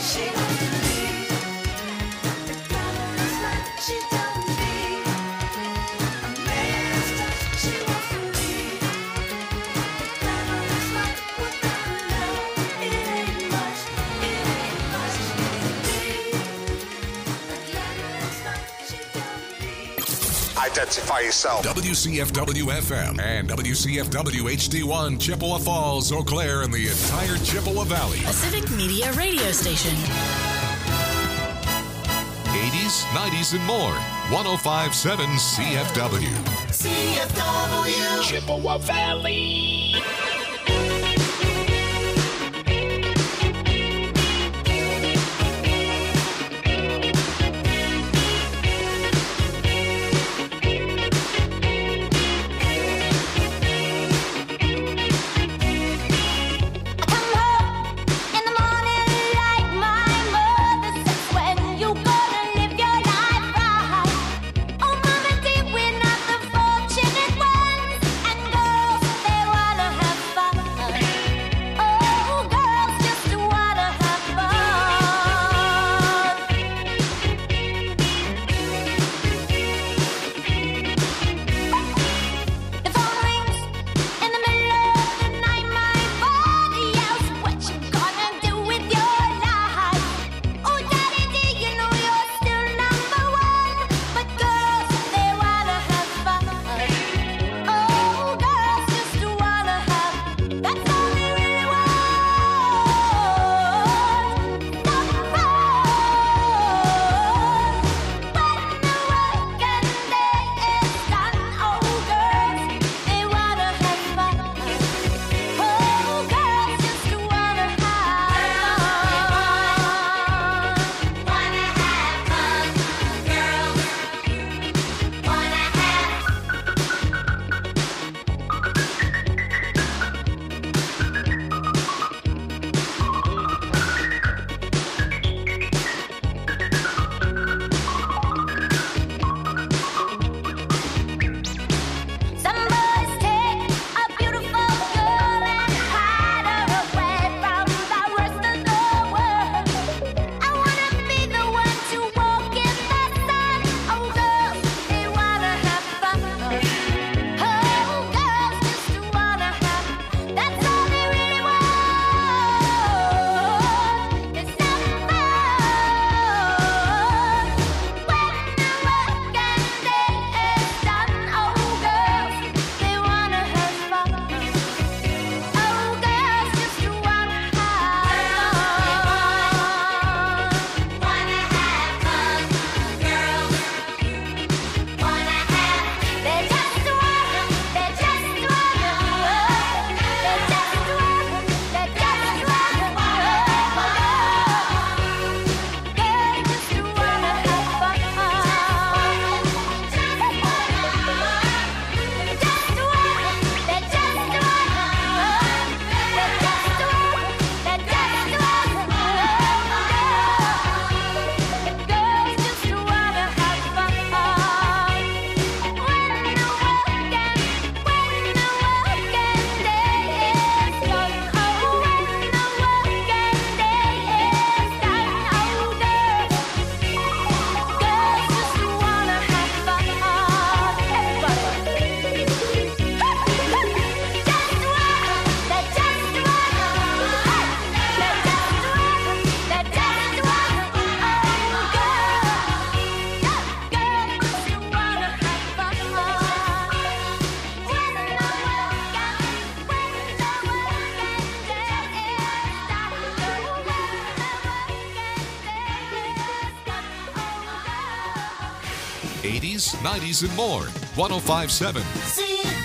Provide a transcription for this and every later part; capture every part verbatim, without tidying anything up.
Identify yourself. W C F W F M and W C F W H D one, Chippewa Falls, Eau Claire, and the entire Chippewa Valley. A Civic Media radio station. eighties, nineties, and more. one oh five point seven C F W. C F W. Chippewa Valley. eighties, nineties, and more. one oh five point seven C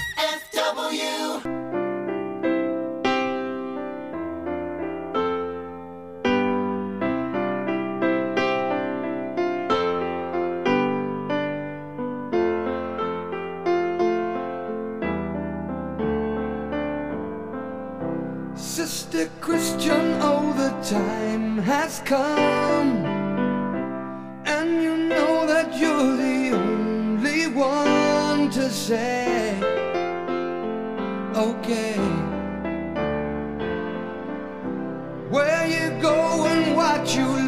F W. Sister Christian, oh, the time has come, and you know that you're the only one to say, okay. Where you go and what you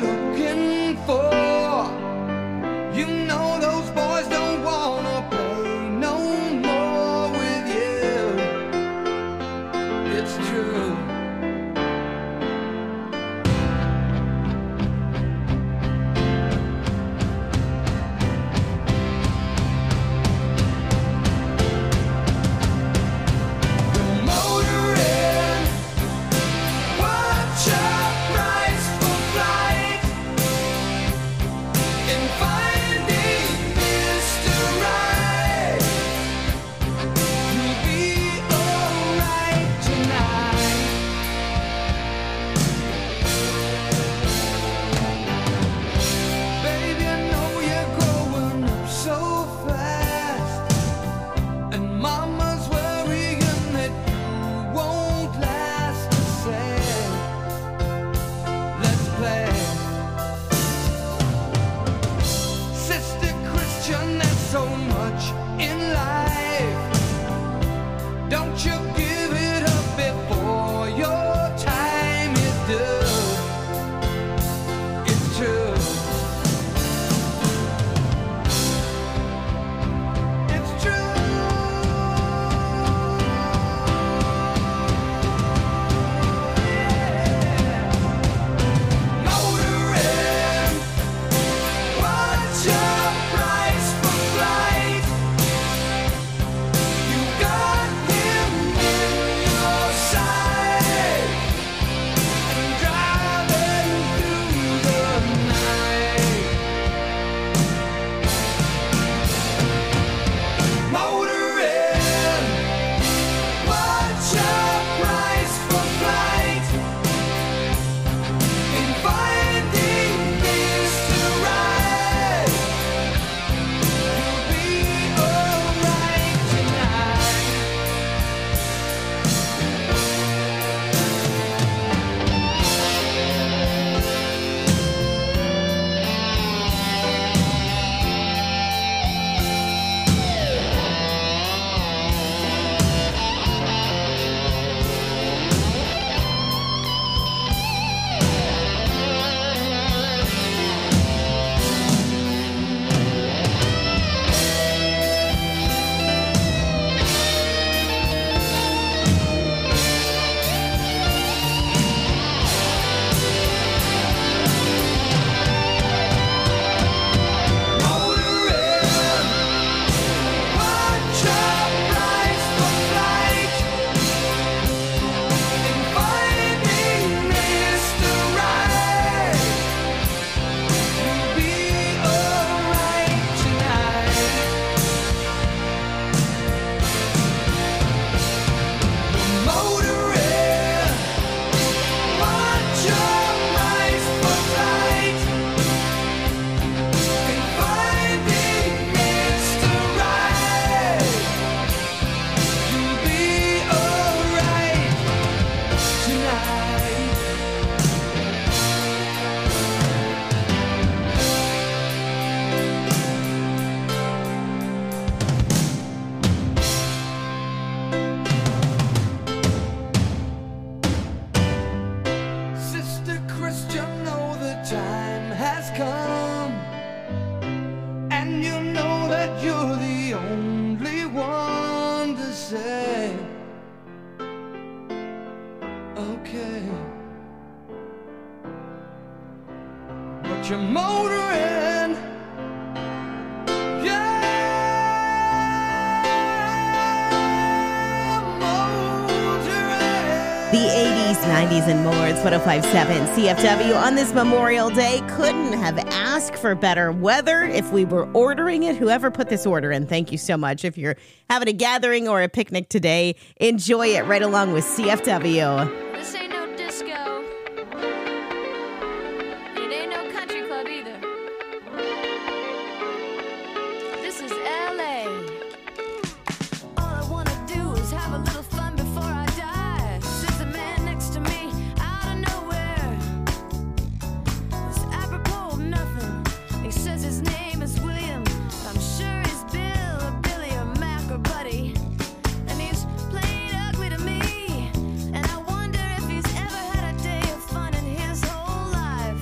get you motoring. Yeah, motoring. The eighties, nineties, and more. It's one oh five point seven C F W on this Memorial Day. Couldn't have asked for better weather if we were ordering it. Whoever put this order in, thank you so much. If you're having a gathering or a picnic today, enjoy it right along with C F W. This ain't no disco. It ain't no country club either. This is L A. All I wanna do is have a little fun before I die. Sits a man next to me out of nowhere. It's apropos of nothing. He says his name is William. I'm sure he's Bill or Billy or Mac or Buddy. And he's plain ugly to me. And I wonder if he's ever had a day of fun in his whole life.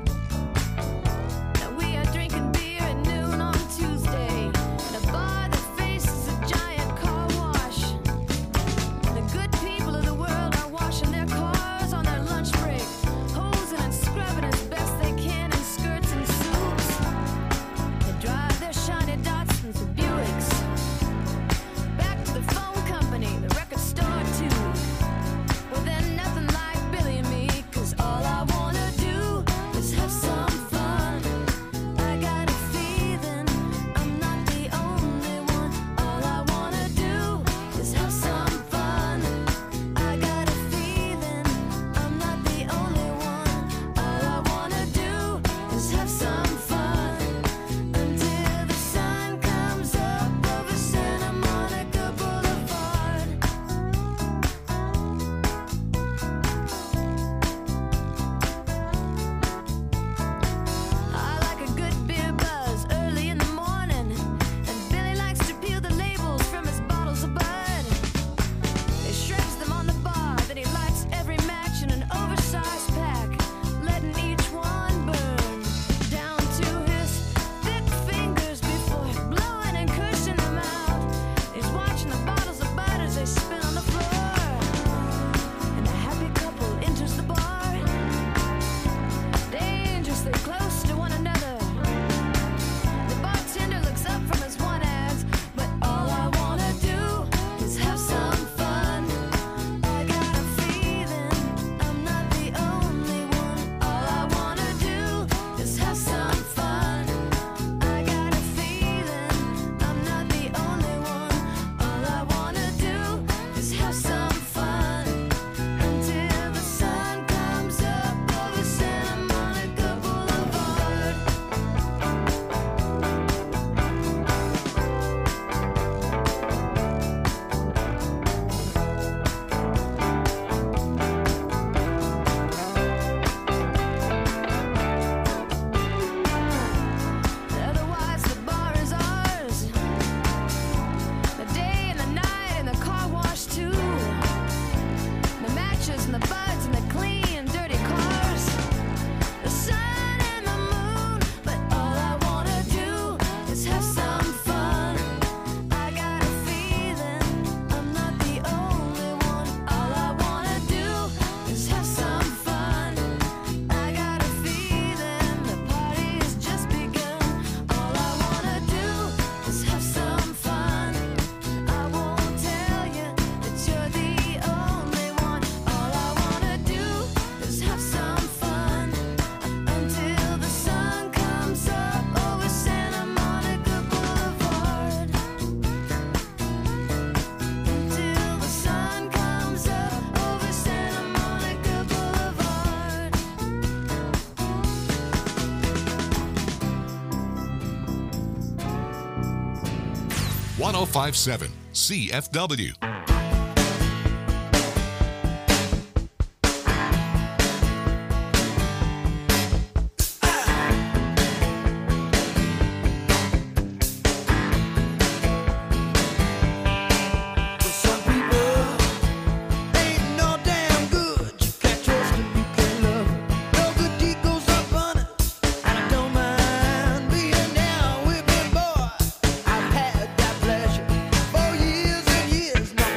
Now we are drinking beer at noon on Tuesday in a bar that faces a giant car wash. The good people of the world are washing their cars on their lunch break, hosing and scrubbing as best they can in skirts and suits. They drive their shiny Datsuns or Buicks back to the phone company, the record store too. Well, they're nothing like Billy and me, 'cause all I wanna do is have some fun. I got a feeling I'm not the only one. All I wanna do is have some fun. I got a feeling I'm not the only one. All I wanna do is have some fun until the sun comes up over Santa Monica Boulevard. I like a good beer buzz early in the morning, and Billy likes to peel the labels from his bottles of Bud. He shreds them on the bar, then he lights every match in an oversized pack, letting each one burn down to his thick fingers before blowing and cushing them out. He's watching the bottles of Bud as they spin on the floor, and a happy couple enters the bar, dangerously close to one another. The bartender looks up from his one ads, but all I wanna do is have some fun. I got a feeling I'm not the only one. All I wanna do is have some fun. I got a feeling I'm not the only one. All I wanna do is have some fun until the sun comes up over Santa Monica Boulevard. Otherwise, the bar is ours. The day and the night and the car wash too. The matches and the buds and the clean, dirty cars. The sun and the moon. But all I wanna do is have some fun. I got a feeling I'm not the only one. All I wanna do is have some fun. I got a feeling the party's just begun. All I wanna do is have some fun. I won't tell you that you're the only one. All I wanna do is have some fun until the sun comes up over Santa Monica Boulevard. Until the sun comes up over Santa Monica Boulevard. one oh five point seven C F W. Some people ain't no damn good. You can't trust them, you can't love them. No good deed goes unpunished, and I don't mind being down with them, boy. I've had that pleasure for years and years now.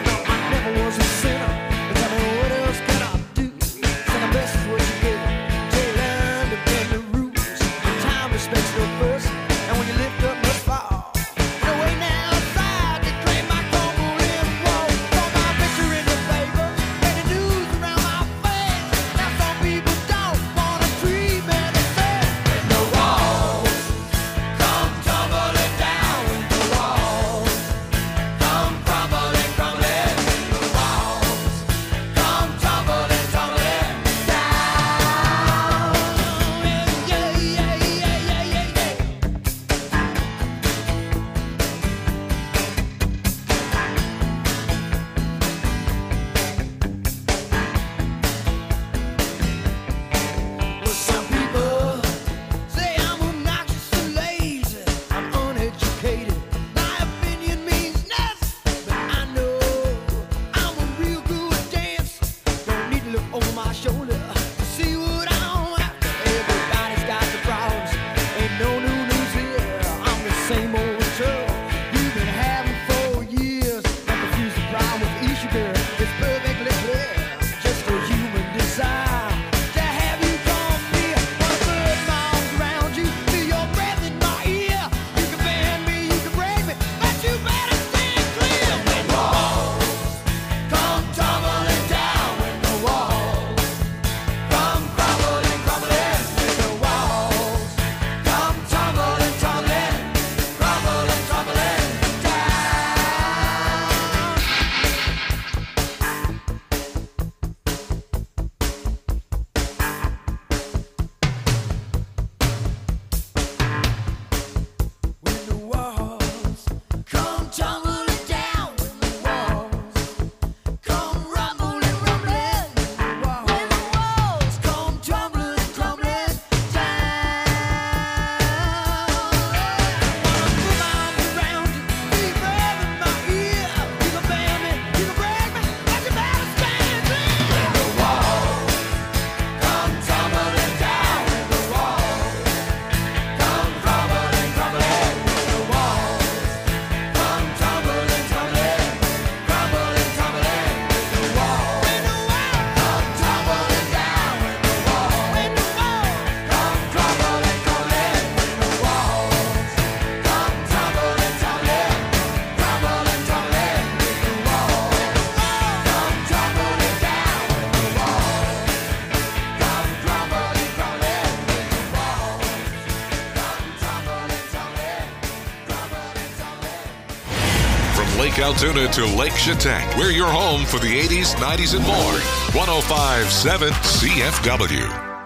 Lake Altoona to Lake Chautauqua. We're your home for the eighties, nineties, and more. one oh five point seven C F W.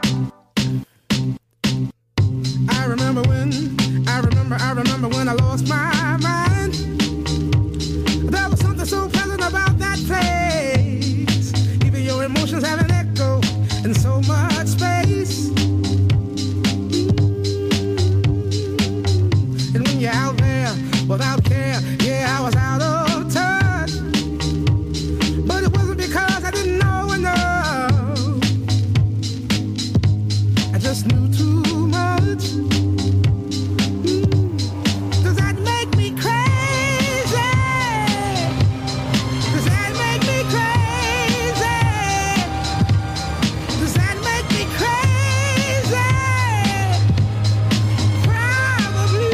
I remember when, I remember, I remember when I lost my mind. There was something so pleasant about that place. Even your emotions have an echo in so much space. And when you're out there without care, yeah, I was out of touch. But it wasn't because I didn't know enough. I just knew too much. Mm. Does that make me crazy? Does that make me crazy? Does that make me crazy? Probably.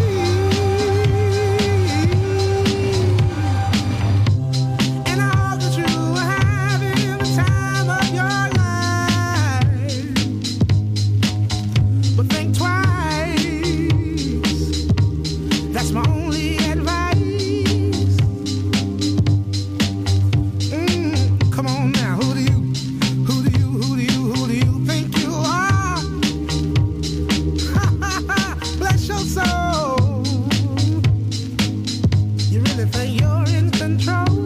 And I hope that you are having the time of your life. But think twice. That's my only advice. Mm, come on now, who do you, who do you, who do you, who do you think you are? Bless your soul. You really think you're in control?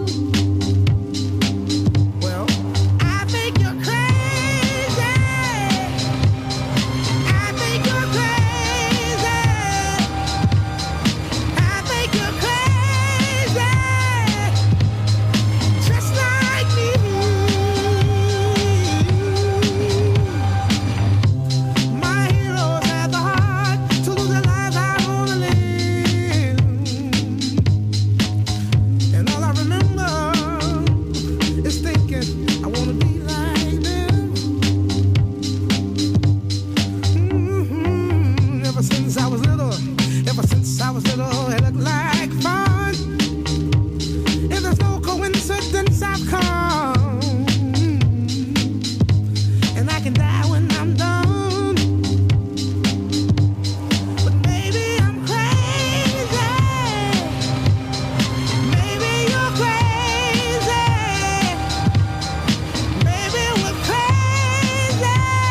Well, I think you're crazy. I think you're crazy. I think you're crazy. Just like me. My heroes had the heart to lose their lives. I wanna live. And all I remember is thinking I wanna be like them. Mhm. Ever since I was little, ever since I was little, it looked like fun. If there's no coincidence, I've come. And I can die when I'm done. But maybe I'm crazy. Maybe you're crazy. Maybe we're crazy.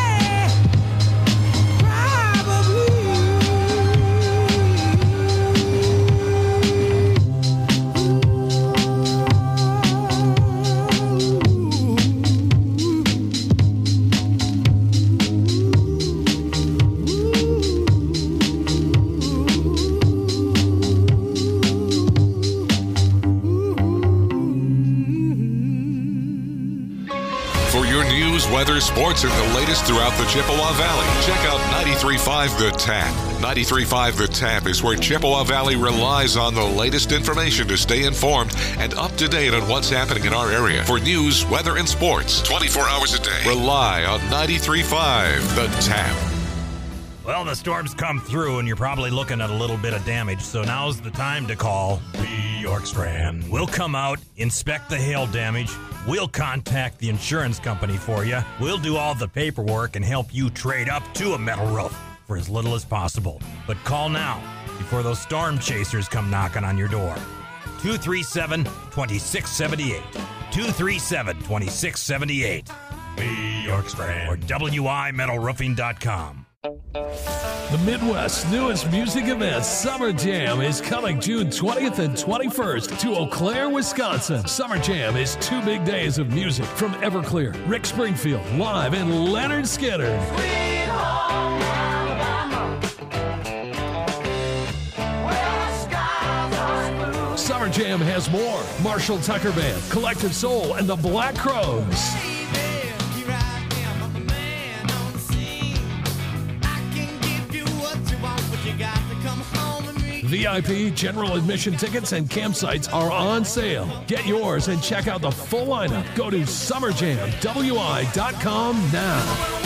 For your news, weather, sports, and the latest throughout the Chippewa Valley, check out ninety-three point five The Tap. ninety-three point five The Tap is where Chippewa Valley relies on the latest information to stay informed and up to date on what's happening in our area. For news, weather, and sports, twenty-four hours a day, rely on ninety-three point five The Tap. Well, the storm's come through, and you're probably looking at a little bit of damage, so now's the time to call the York Strand. We'll come out, inspect the hail damage. We'll contact the insurance company for you. We'll do all the paperwork and help you trade up to a metal roof for as little as possible. But call now before those storm chasers come knocking on your door. two three seven, two six seven eight. two three seven, two six seven eight. The York Strand. Or W I metal roofing dot com. The Midwest's newest music event, Summer Jam, is coming June twentieth and twenty-first to Eau Claire, Wisconsin. Summer Jam is two big days of music from Everclear, Rick Springfield, live, and Leonard Skinner. Sweet home Alabama, where the skies are blue. Summer Jam has more. Marshall Tucker Band, Collective Soul, and the Black Crows. V I P, general admission tickets, and campsites are on sale. Get yours and check out the full lineup. Go to summer jam w i dot com now.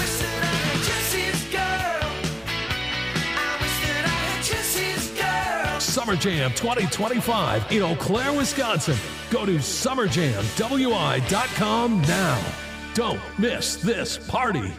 Summer Jam twenty twenty-five in Eau Claire, Wisconsin. Go to summer jam w i dot com now. Don't miss this party.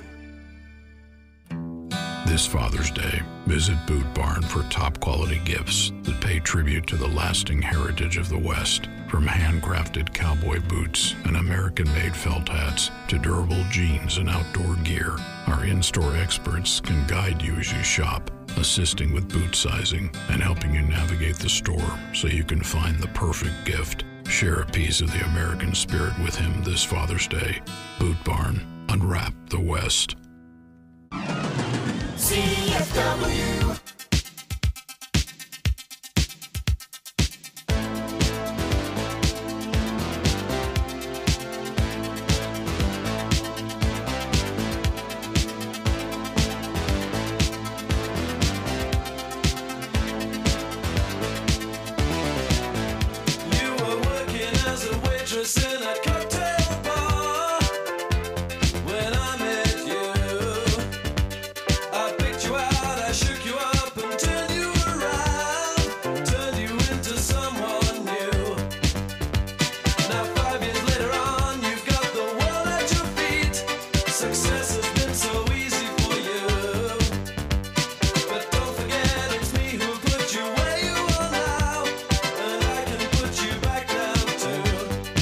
This Father's Day, visit Boot Barn for top quality gifts that pay tribute to the lasting heritage of the West. From handcrafted cowboy boots and American-made felt hats to durable jeans and outdoor gear, our in-store experts can guide you as you shop, assisting with boot sizing and helping you navigate the store so you can find the perfect gift. Share a piece of the American spirit with him this Father's Day. Boot Barn. Unwrap the West. C F W. In a cocktail bar when I met you. I picked you out, I shook you up and turned you around, turned you into someone new. Now five years later on, you've got the world at your feet. Success has been so easy for you. But don't forget it's me who put you where you are now, and I can put you back down too.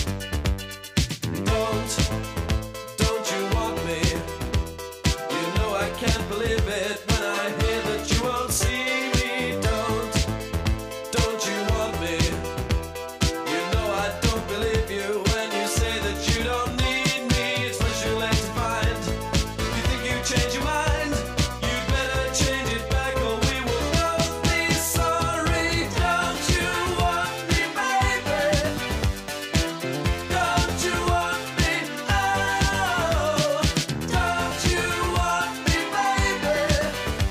Don't, don't you want me? You know I can't believe it when I hear that you won't see me. Don't, don't you want me? You know I don't believe you when you say that you don't need me. It's much too late to find. You think you change your mind? You better change it back or we will both be sorry. Don't you want me, baby? Don't you want me? Oh, don't you want me, baby?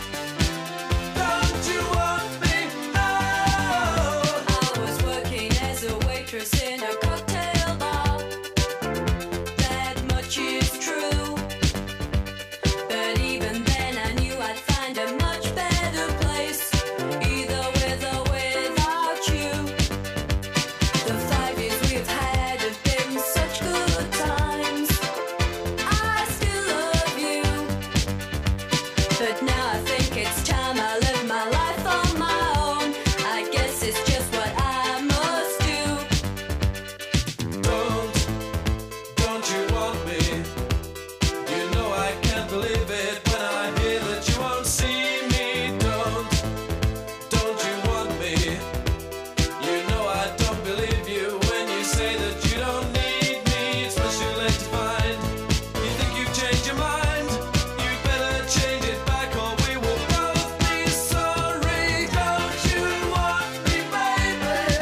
Don't you want me? Oh. I was working as a waitress in a cocktail bar. That much is true. But even then I knew I'd find a much better place, either with or without you. The five years we've had have been such good times. I still love you. But now I think it's time I live my life on my own. I guess it's just what I must do. Don't, don't you want me? You know I can't believe it when I hear that you won't see me. Don't, don't you want me? You know I don't believe you when you say that you don't need me. It's much too late to find. You think you've changed your mind? You better change it back or we will both be sorry. Don't you want me, baby?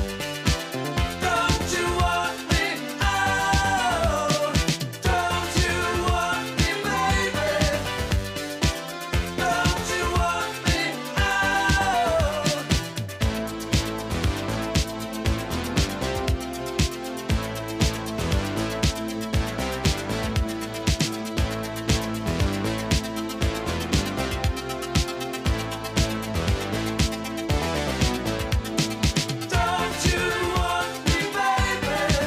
Don't you want me? Oh, don't you want me, baby? Don't you want me? Oh. Don't you want me, baby?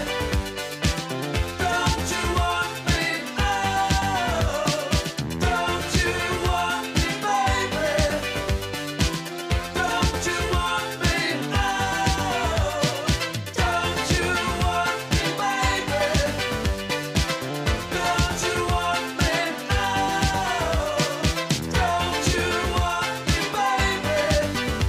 Don't you want me? Oh, don't you want me, baby? Don't you want me? Oh, don't you want me, baby? Don't you want me? Oh, don't you want me, baby?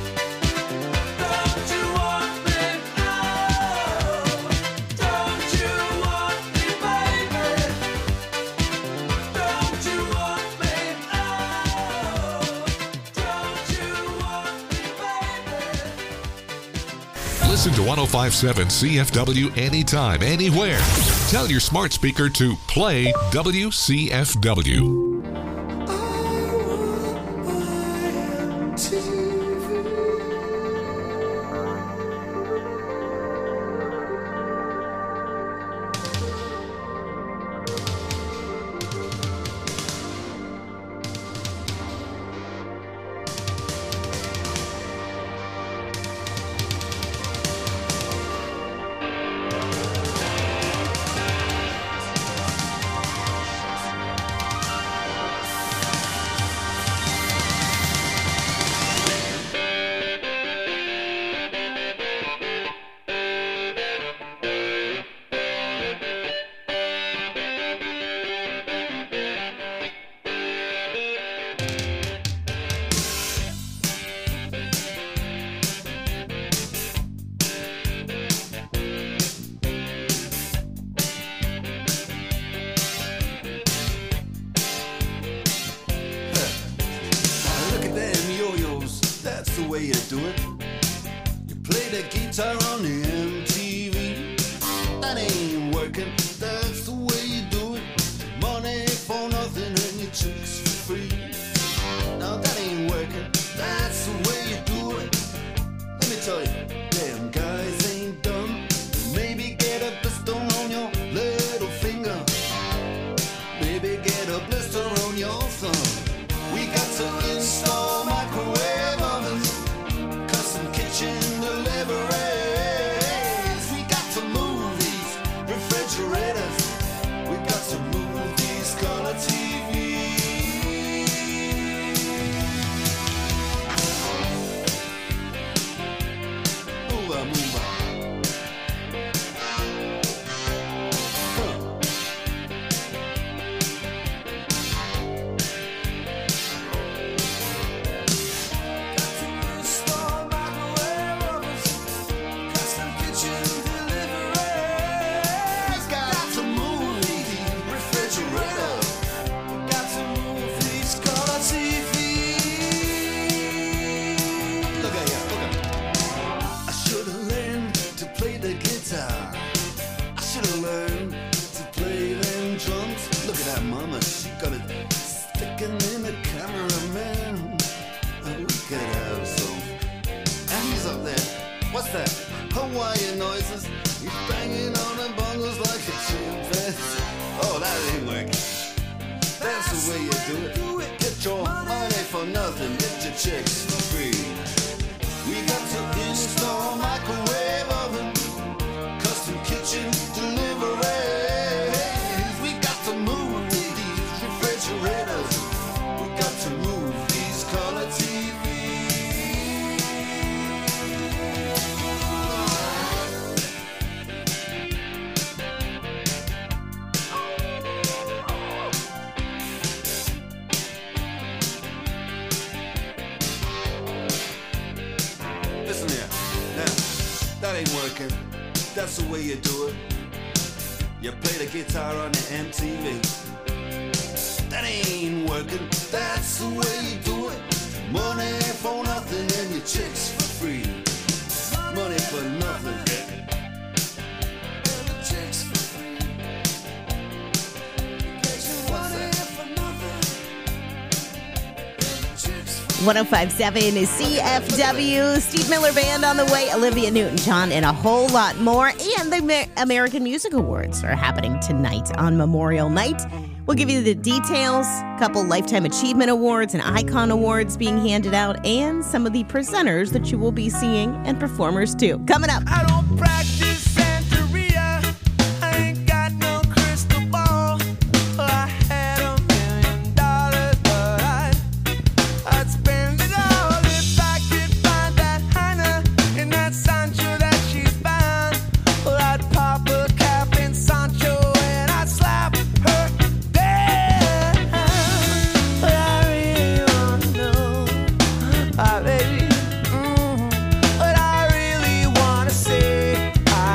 Don't you want me? Oh, don't you want me, baby? Don't you want me? Oh, don't you want me, baby? Listen to one oh five point seven C F W anytime, anywhere. Tell your smart speaker to play W C F W. way you do it. You play the guitar on the M T V. That ain't working, that's the way you do it. Money for nothing and your chicks for free. Now that ain't working, that's the way you do it. Let me tell you, damn guys ain't dumb. Maybe get a blister on your little finger. Maybe get a blister on your thumb. We got to install microwave ovens, custom kitchen deliveries. We got to move these refrigerators. We got to move these color T Vs. Move on, move on. Mama, she got it sticking in the cameraman. Oh, we could have some. And he's up there. What's that? Hawaiian noises. He's banging on the bongos like a chimpanzee. Oh, that ain't working. That's the way you do it. Get your money for nothing. Get your chicks for free. We got to install microwave oven, custom kitchen delivery. We got to move these refrigerators. We got to move these color T Listen here, now, that ain't working. That's the way you do it. You play the guitar on the M T V. That ain't working. That's the way you do it. Money for nothing and your chicks for free. Money for nothing. And the chicks for free. What's that? one oh five point seven is C F W. Steve Miller Band on the way. Olivia Newton-John and a whole lot more. And the Amer- American Music Awards are happening tonight on Memorial Night. We'll give you the details, a couple Lifetime Achievement Awards and Icon Awards being handed out, and some of the presenters that you will be seeing and performers too. Coming up. I don't practice Santeria. I ain't got no crystal ball. Well, I had a million dollars, but I'd, I'd spend it all if I could find that Hannah in that Sancho that she's found. Well, I'd pop a cap in Sancho and I'd slap her down. But I really want to know, ah, baby. But I really wanna say I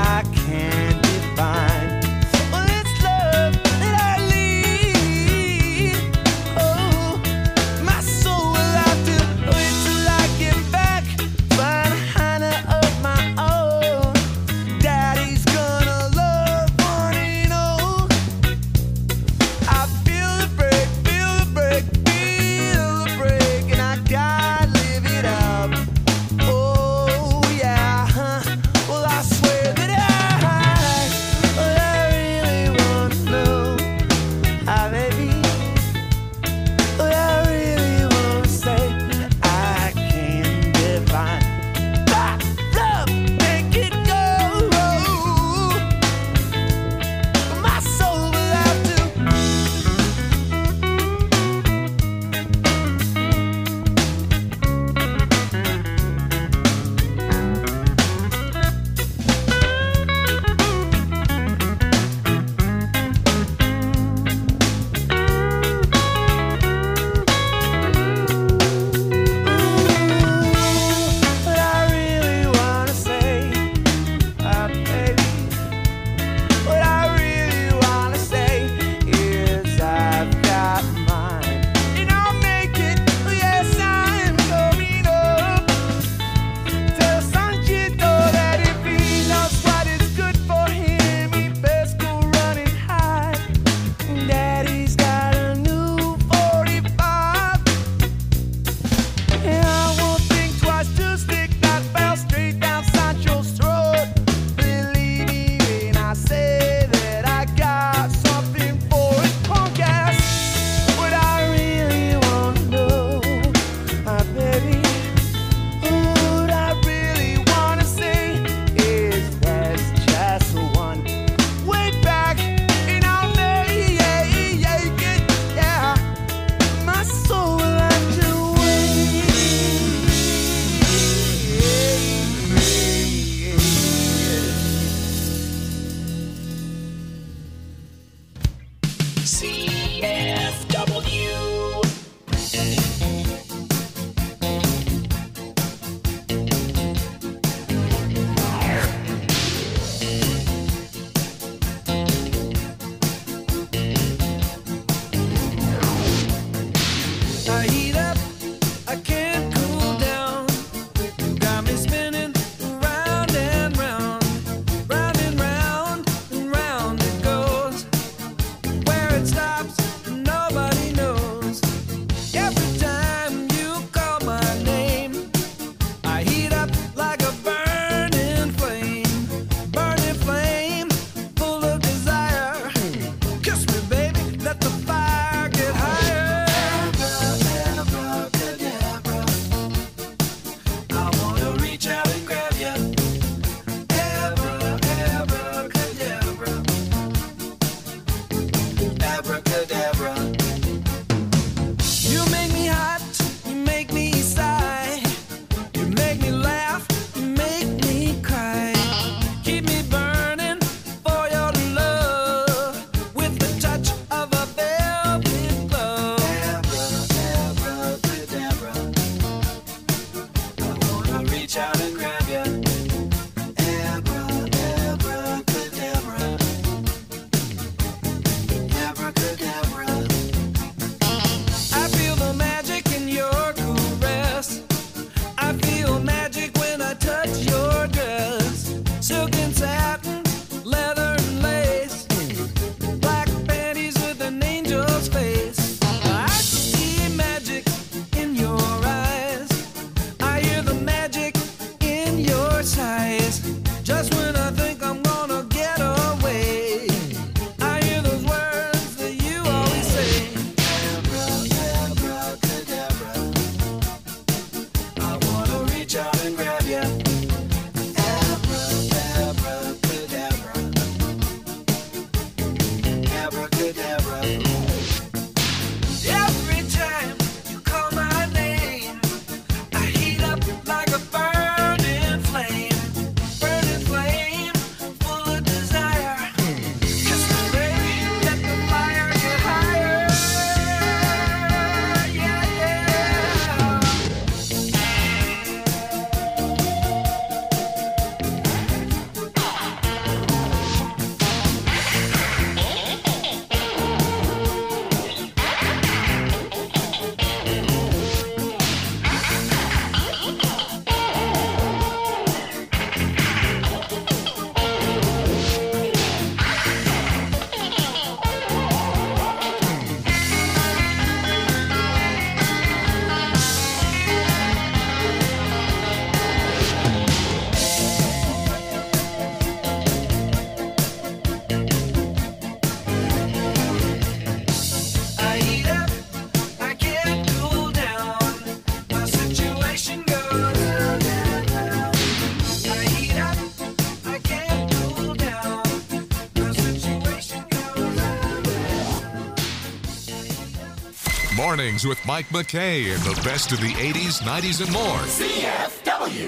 Mornings with Mike McKay and the best of the eighties, nineties, and more. C F W.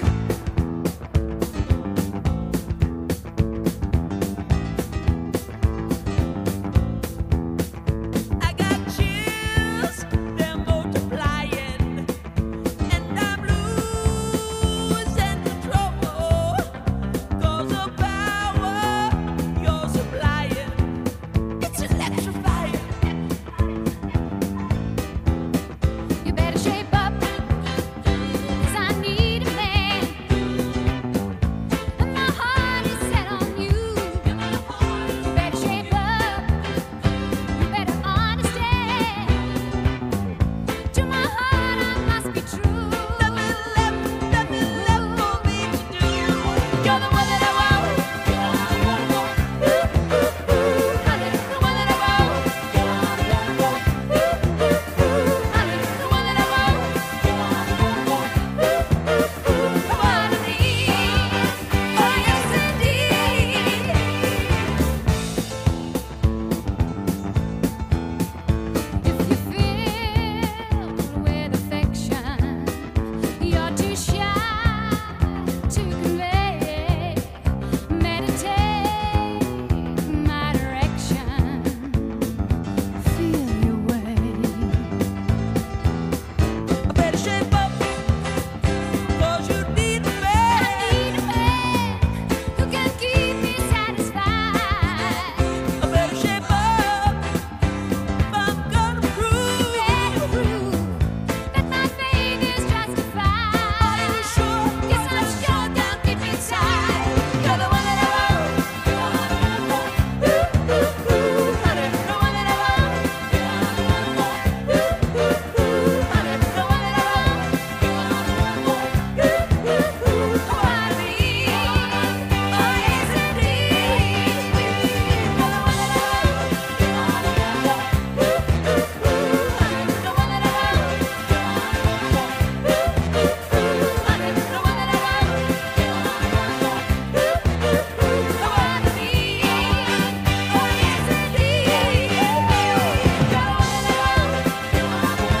I got chills, they're multiplying, and I'm losing control. 'Cause the power you're supplying, it's electrifying. You better shape up, 'cause I need a man. And my heart is set on you. You better shape up, you better understand. To my heart I must be true. Nothing left, nothing left for me to do. You're the one that I want. Honey, the one that I want. Honey, the one that I want. The one I need. Oh yes indeed. If you filled with affection, you're too shy to convey. Meditate my direction. Feel your way. I better shape up, 'cause you need a man. I need a man who can keep me satisfied. I better shape up if I'm gonna prove that my faith is justified. Are you sure? Yes, I'm sure. Down deep inside, you're the one that I want. Honey, the one that I want. Honey, the one that I want. Oh, I need. Oh, yes, indeed. You're the one that I want. Honey, the one that I want. Honey, the one that I want. The one I need. Oh, yes, indeed. You're the one that I want. The one that I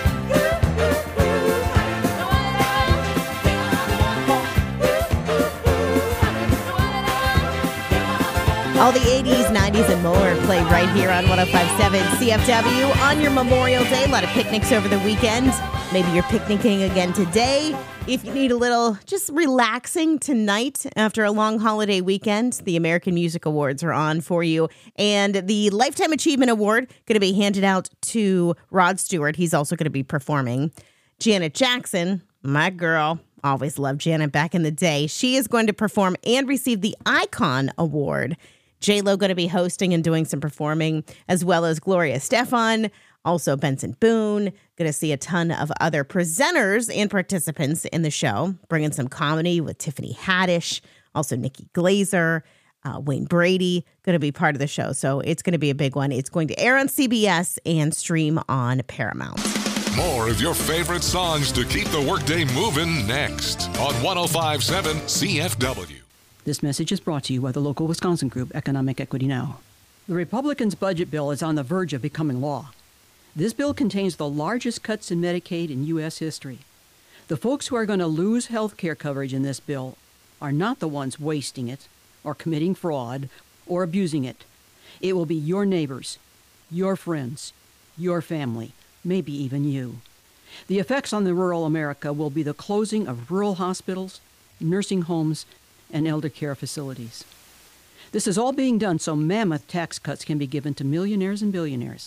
want. All the eighties, nineties, and more played right here on one oh five point seven C F W on your Memorial Day. A lot of picnics over the weekend. Maybe you're picnicking again today. If you need a little just relaxing tonight after a long holiday weekend, the American Music Awards are on for you. And the Lifetime Achievement Award going to be handed out to Rod Stewart. He's also going to be performing. Janet Jackson, my girl, always loved Janet back in the day. She is going to perform and receive the Icon Award. J-Lo going to be hosting and doing some performing, as well as Gloria Stefan, also Benson Boone. Going to see a ton of other presenters and participants in the show, bringing some comedy with Tiffany Haddish, also Nikki Glazer, uh, Wayne Brady, going to be part of the show. So it's going to be a big one. It's going to air on C B S and stream on Paramount. More of your favorite songs to keep the workday moving next on one oh five point seven C F W. This message is brought to you by the local Wisconsin group Economic Equity Now. The Republicans' budget bill is on the verge of becoming law. This bill contains the largest cuts in Medicaid in U S history. The folks who are going to lose health care coverage in this bill are not the ones wasting it or committing fraud or abusing it. It will be your neighbors, your friends, your family, maybe even you. The effects on the rural America will be the closing of rural hospitals, nursing homes, and elder care facilities. This is all being done so mammoth tax cuts can be given to millionaires and billionaires.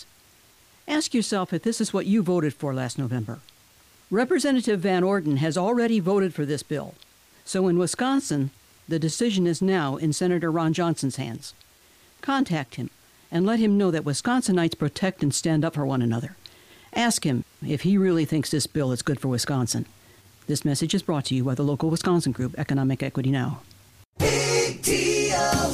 Ask yourself if this is what you voted for last November. Representative Van Orden has already voted for this bill. So in Wisconsin, the decision is now in Senator Ron Johnson's hands. Contact him and let him know that Wisconsinites protect and stand up for one another. Ask him if he really thinks this bill is good for Wisconsin. This message is brought to you by the local Wisconsin group Economic Equity Now. Big deals.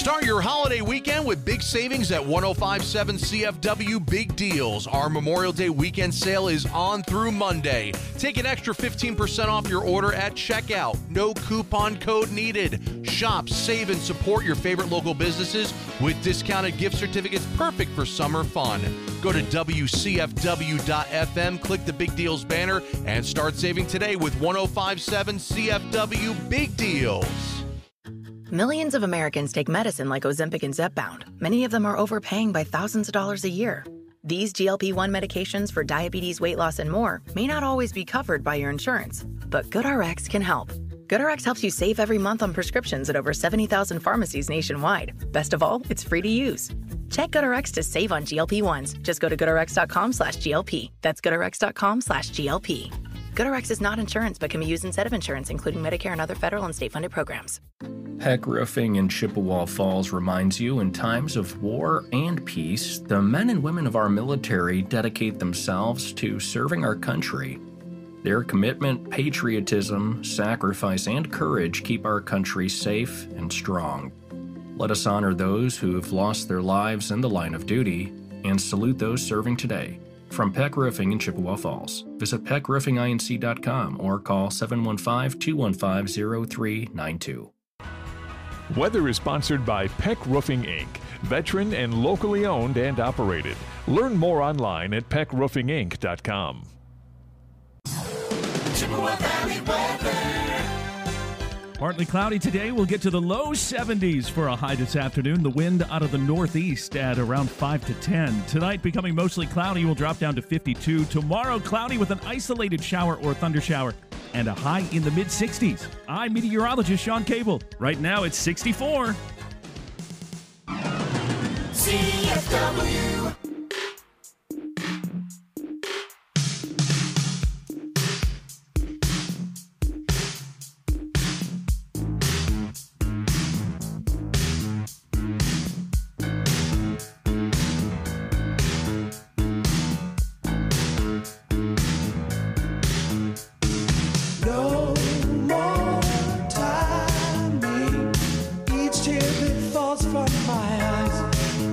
Start your holiday weekend with big savings at one oh five point seven C F W Big Deals. Our Memorial Day weekend sale is on through Monday. Take an extra fifteen percent off your order at checkout. No coupon code needed. Shop, save, and support your favorite local businesses with discounted gift certificates perfect for summer fun. Go to W C F W dot F M, click the Big Deals banner, and start saving today with one oh five point seven C F W Big Deals. Millions of Americans take medicine like Ozempic and Zepbound. Many of them are overpaying by thousands of dollars a year. These G L P one medications for diabetes, weight loss, and more may not always be covered by your insurance, but GoodRx can help. GoodRx helps you save every month on prescriptions at over seventy thousand pharmacies nationwide. Best of all, it's free to use. Check GoodRx to save on G L P ones. Just go to GoodRx.com slash GLP. That's GoodRx.com slash GLP. GoodRx is not insurance but can be used instead of insurance, including Medicare and other federal and state-funded programs. Peck Roofing in Chippewa Falls reminds you in times of war and peace, the men and women of our military dedicate themselves to serving our country. Their commitment, patriotism, sacrifice, and courage keep our country safe and strong. Let us honor those who have lost their lives in the line of duty and salute those serving today. From Peck Roofing in Chippewa Falls, visit peck roofing inc dot com or call seven one five, two one five, zero three nine two. Weather is sponsored by Peck Roofing Incorporated, veteran and locally owned and operated. Learn more online at peck roofing inc dot com. Chippewa Valley weather. Partly cloudy today. We'll get to the low seventies for a high this afternoon. The wind out of the northeast at around five to ten. Tonight, becoming mostly cloudy, will drop down to fifty-two. Tomorrow, cloudy with an isolated shower or thundershower and a high in the mid sixties. I'm meteorologist Sean Cable. Right now, it's sixty-four. C F W. No more timing. Each tear that falls from my eyes.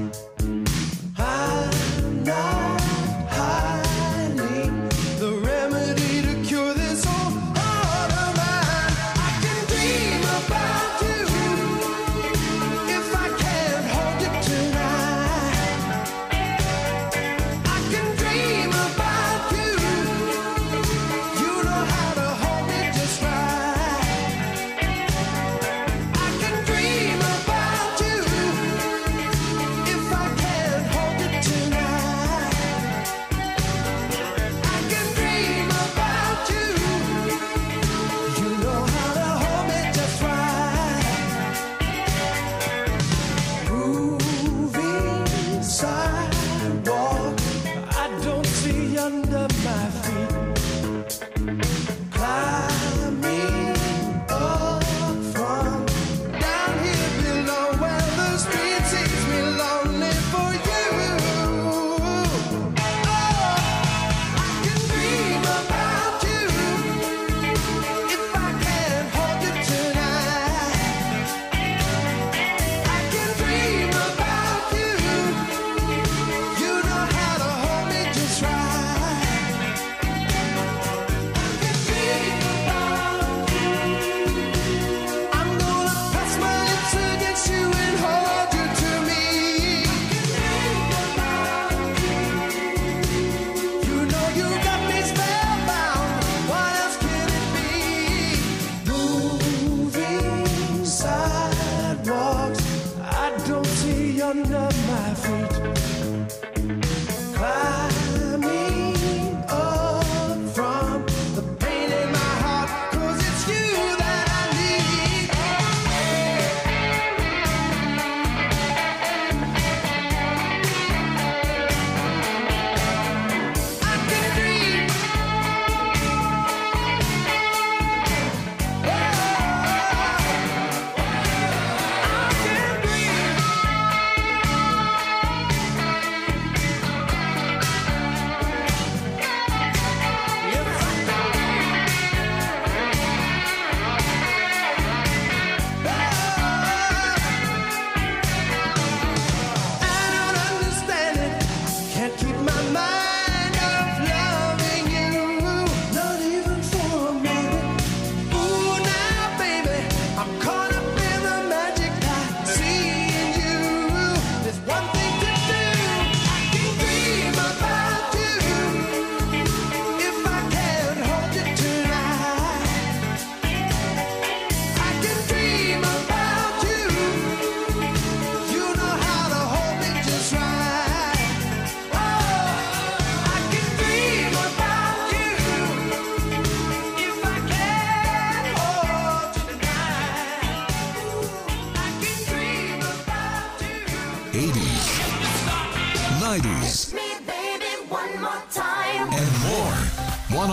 I'm not hiding the remedy to cure this old heart of mine. I can dream about you if I can't hold it tonight. I can dream about you. You know how to hold me just right. I can dream about you if I can't hold it tonight. I can dream about you. You know how to hold me just right. Moving sidewalk, I don't see under my feet. Climbing up from down here below where the street sees me lonely for you. Oh, I can dream about you if I can't hold it tonight. I can dream about you. You know how to hold me just right. I'm gonna press my lips against you and hold you to me. You know you got me spellbound. What else can it be? Moving sidewalks, I don't see under my feet. Climbing up from the pain in my heart, 'cause it's you that I need. I can dream. I can dream.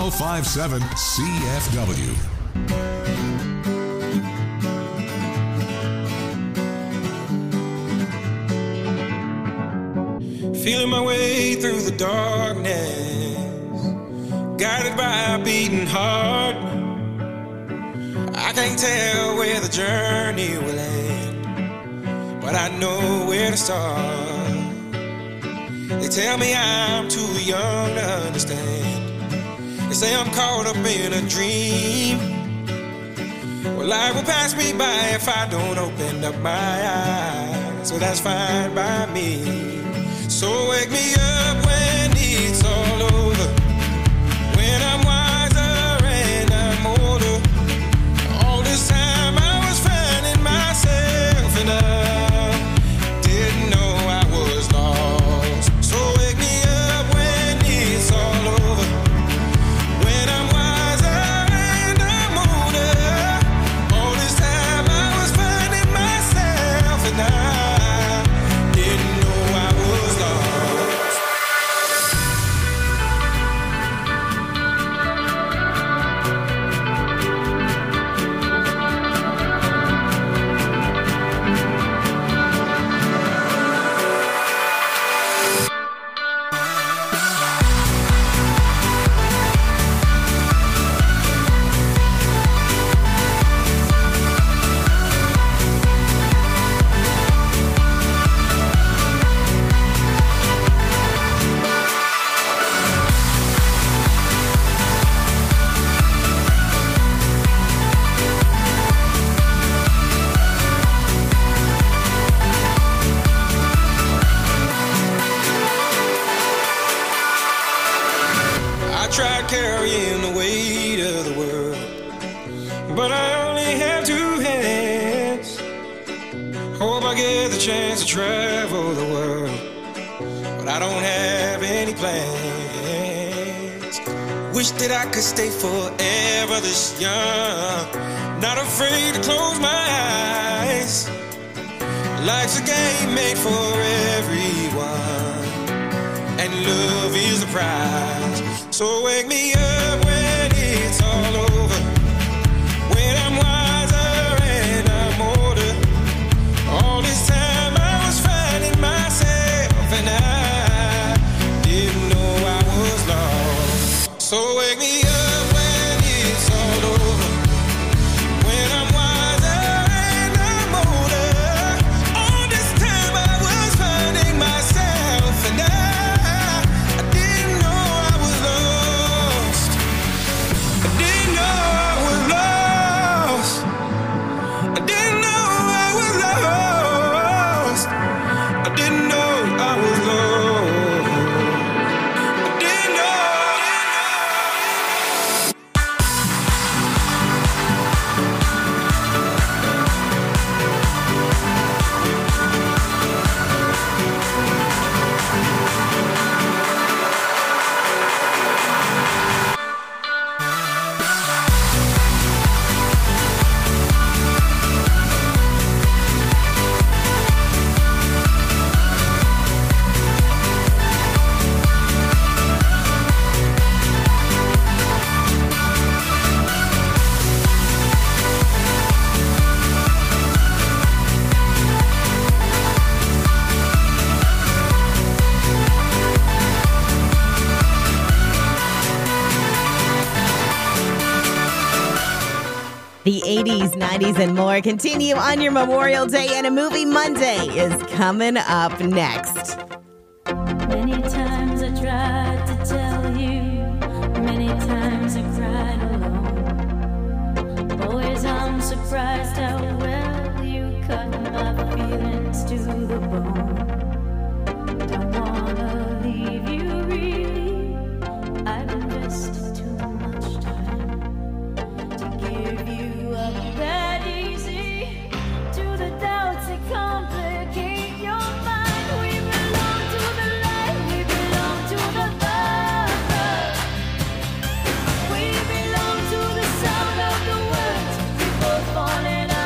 oh five seven C F W. Feeling my way through the darkness, guided by a beating heart. I can't tell where the journey will end, but I know where to start. They tell me I'm too young to understand. They say I'm caught up in a dream. Well, life will pass me by if I don't open up my eyes, so that's fine by me. So wake me up when it's all over, when I'm wiser and I'm older. All this time I was finding myself and I didn't know I was lost. So wake me up when it's all over, when I'm wiser and I'm older. All this time I was finding myself and I didn't know I was lost. I tried carrying the weight of the world, but I only have two hands. Hope I get the chance to travel the world, but I don't have any plans. Wish that I could stay forever this young, not afraid to close my eyes. Life's a game made for everyone, and love is the prize. So wake me up when it's all over, when I'm wiser and I'm older. All this time I was finding myself and I didn't know I was lost. So wake me up when it's all over, when I'm wiser and I'm older. All this time I was finding myself and I The eighties, nineties, and more continue on your Memorial Day, and a Movie Monday is coming up next. Many times I tried to tell you, many times I cried alone. Always I'm surprised how well you cut my feelings to the bone. Don't wanna leave you really, I've invested too much time to give you up that easy. To the doubts that complicate your mind, we belong to the light, we belong to the love. We belong to the sound of the words we both falling out.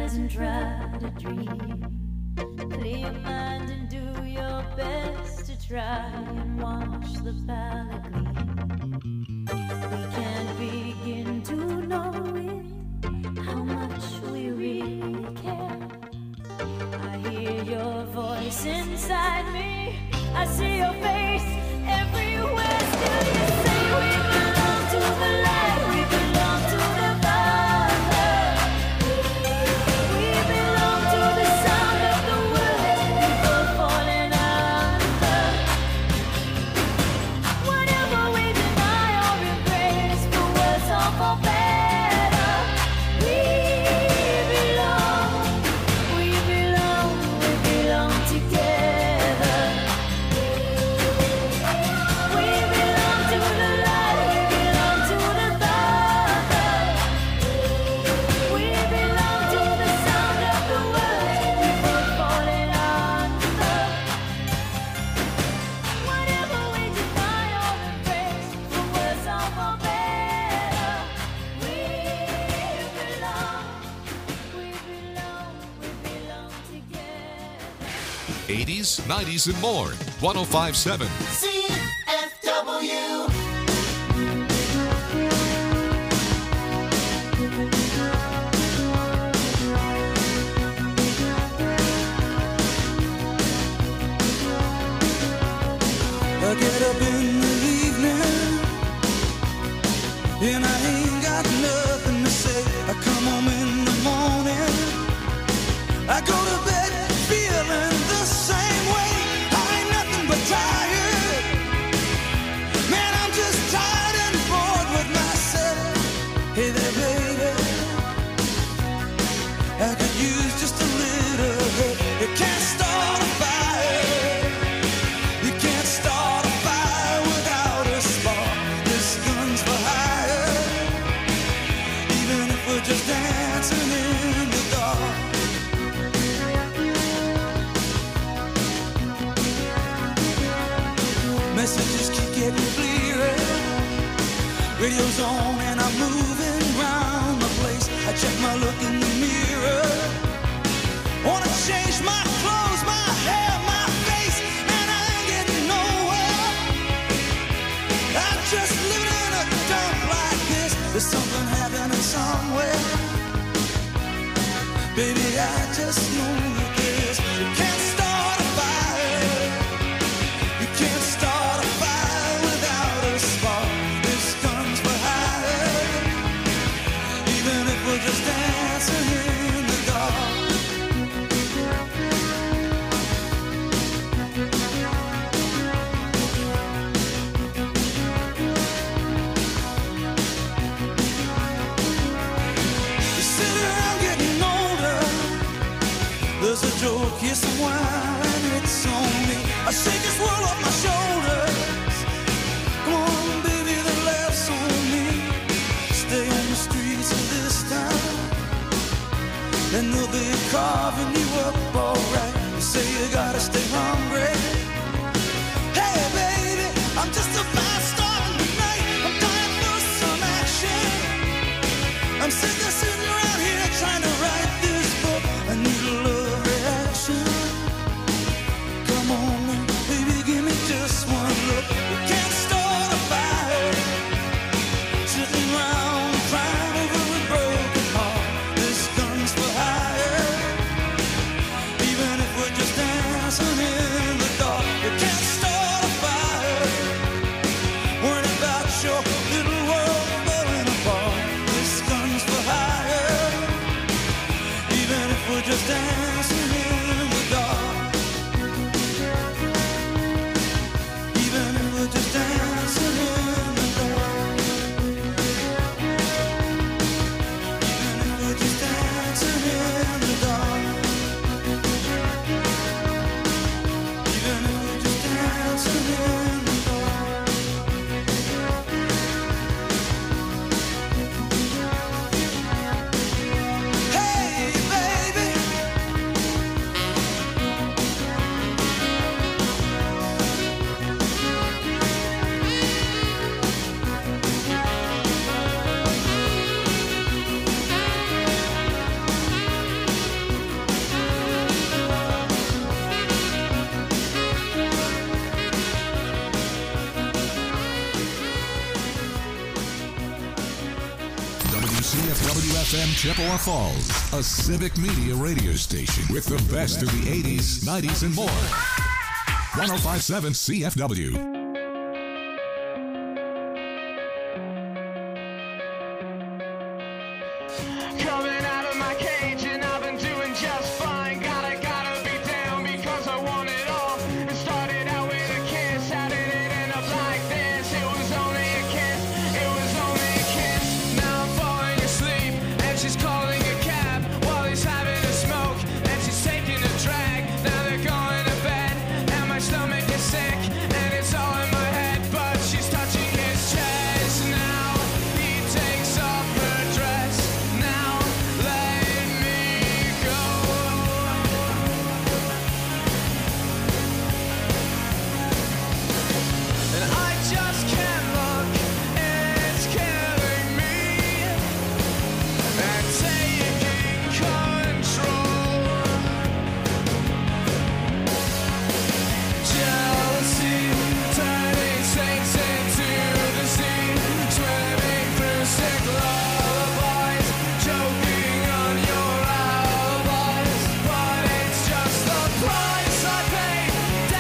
eyes and try to dream. Clear your mind and do your best to try and wash the palate clean. We can't begin to know it, how much we really care. I hear your voice inside me, I see your face everywhere. Still you say we belong to the light, we belong to the Father. We belong to the sound of the words before falling under. Whatever we deny or embrace, for worse or for better, we belong, we belong, we belong together. We belong to the light, we belong to the Father. We belong to the sound of the words before falling under. Whatever we deny or embrace, for worse or for better, we belong, we belong, we belong together. eighties, nineties, and more. one oh five point seven. C F W. I get up in the evening and I ain't got nothing to say. I come home in the morning, I go to bed feeling the same way. I ain't nothing but tired. Man, I'm just tired and bored with myself. Hey there, baby, I could use just a little help. You can't start a fire. You can't start a fire without a spark. This gun's for hire. Even if we're just dancing in the dark. Messages keep getting clearer. Radio's on and I'm moving round the place. I check my look in the mirror. Wanna change my clothes, my hair, my face, and I ain't getting nowhere. I'm just living in a dump like this. There's something happening somewhere. Baby, I just know that this. You can't start a fire. You can't start a fire without a spark. This gun's for hire. Even if we're just dancing in the dark. You sit around getting older. There's a joke, here's some wine, and it's on me. I shake this world off my shoulders. Come on, baby, the laughs on me. Stay on the streets of this town, and they'll be carving you up alright. You say you gotta stay hungry. Hey, baby, I'm just a fast star in the night. I'm dying for some action. I'm sick of sitting around here trying to write this book. I need a love reaction. Come on, now, baby, give me just one look. You can't start a fire. Sitting around crying over a broken heart. This gun's for hire. Even if we're just dancing in the dark. You can't start a fire. Worrying about your little world falling apart. This gun's for hire. Even if we're just dancing in the dark. Even if we're just dancing in the dark. Even if we're just dancing in the dark. Even if we're just dancing in the dark. Hey, baby. F M Chippewa Falls, a civic media radio station with the best of the eighties, nineties, and more. one oh five point seven C F W.